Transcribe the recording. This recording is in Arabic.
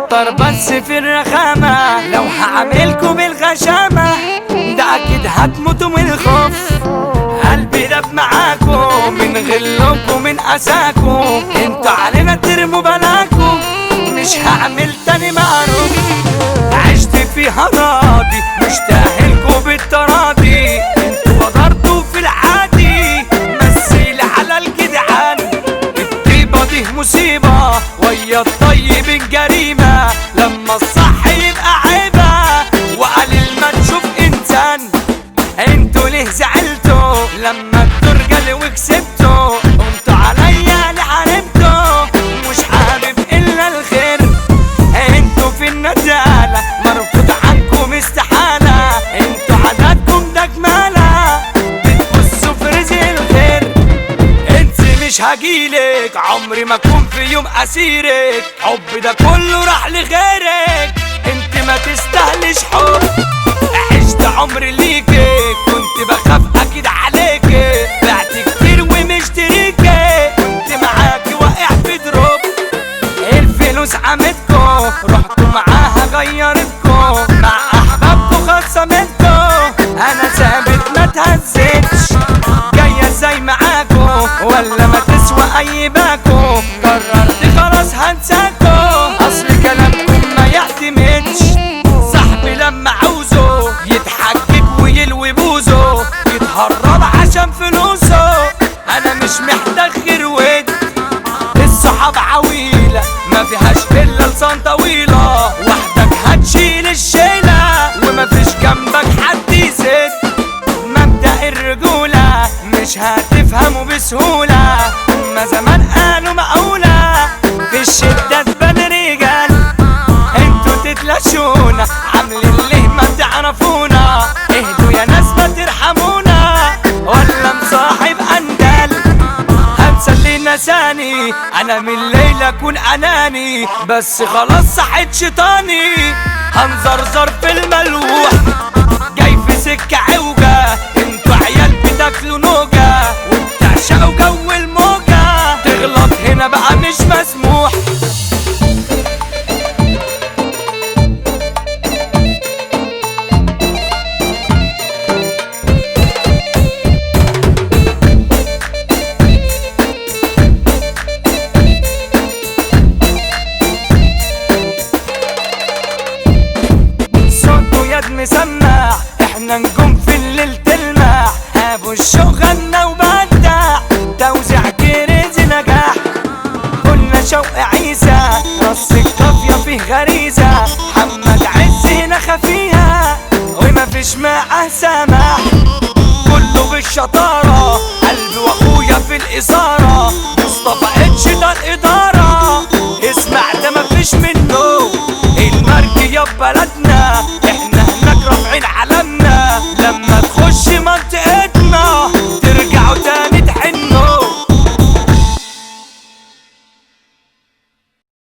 كتر بس في الرخامة، لو هعملكوا بالغشامة ده اكيد هتموتوا من الخوف. قلبي داب معاكم من غلكم من اساكم، انتوا علينا ترموا بلاكم، مش هعمل تاني معروف. عشت فيها راضي مش تاهلكوا بالتراضي، انتوا غدرتوا في العادي مثيل على الجدعان. الطيبة دي مصيبة ويا الطيب جريمة، لما الصح يبقى عيبة وقليل ما تشوف انسان. انتوا ليه زعلتوا لما الدرجة وكسبتوا، قمتوا عليا لحاربتوا مش حابب الا الخير. انتوا في الندالة مرفوض عنكم استحالة، انتوا عاداتكم ده جمالة بتبصوا في رزق الخير. انت مش هجيلك عمري ما اكون في يوم اسيرك، حب ده كله راح لغيرك، انت ما تستاهلش حب. عشت عمري ليكي كنت بخاف اكيد عليكي، بعت كتير ومشتريكي كنت معاكي واقع في دروب. الفلوس عمتكو رحتوا معاها غيرتكو، مع احبابكو خصمتكو، انا ثابت ما تهزتش. جاية ازاي معاكو ولا ما تسوى اي باكو، قررت خلاص هنساكو اصل كلامكم ما يعتمدش. صاحبي لما عاوزه يتحجج ويلوي بوزه، يتهرب عشان فلوسه، انا مش محتاج غير ود. الصحاب عويلة ما فيهاش الا لسان طويلة، وحدك هتشيل الشيلة ومفيش جنبك حد يسد. مبدأ الرجولة مش هتفهمه بسهولة، هما زمان قالوا مقولة في الشدة تبان رجال. انتوا تتلاشونا عاملين ليه ما تعرفونا، اهدوا يا ناس ما ترحمونا ولا مصاحب اندال. هنسى اللي نساني انا من الليلة اكون اناني، بس خلاص صحيت شيطاني هنزرزر في الملوح. جاي في سكة عوجة انتوا عيال بتاكلوا نوجة وبتعشقوا جو الموجة، تغلط هنا بقى مش مسموح. مسمع احنا نجوم في الليل تلمع، ابو الشوق غنى وبدع توزيع كريزي نجاح. قلنا شوق عيسى رص القافية فيه غريزة، محمد عز هنا خفيها ومفيش معاه سماح. كله بالشطارة قلبي واخويا في الإثارة، مصطفى اتش ده الإدارة، اسمع ده مفيش منه المركي يا بلد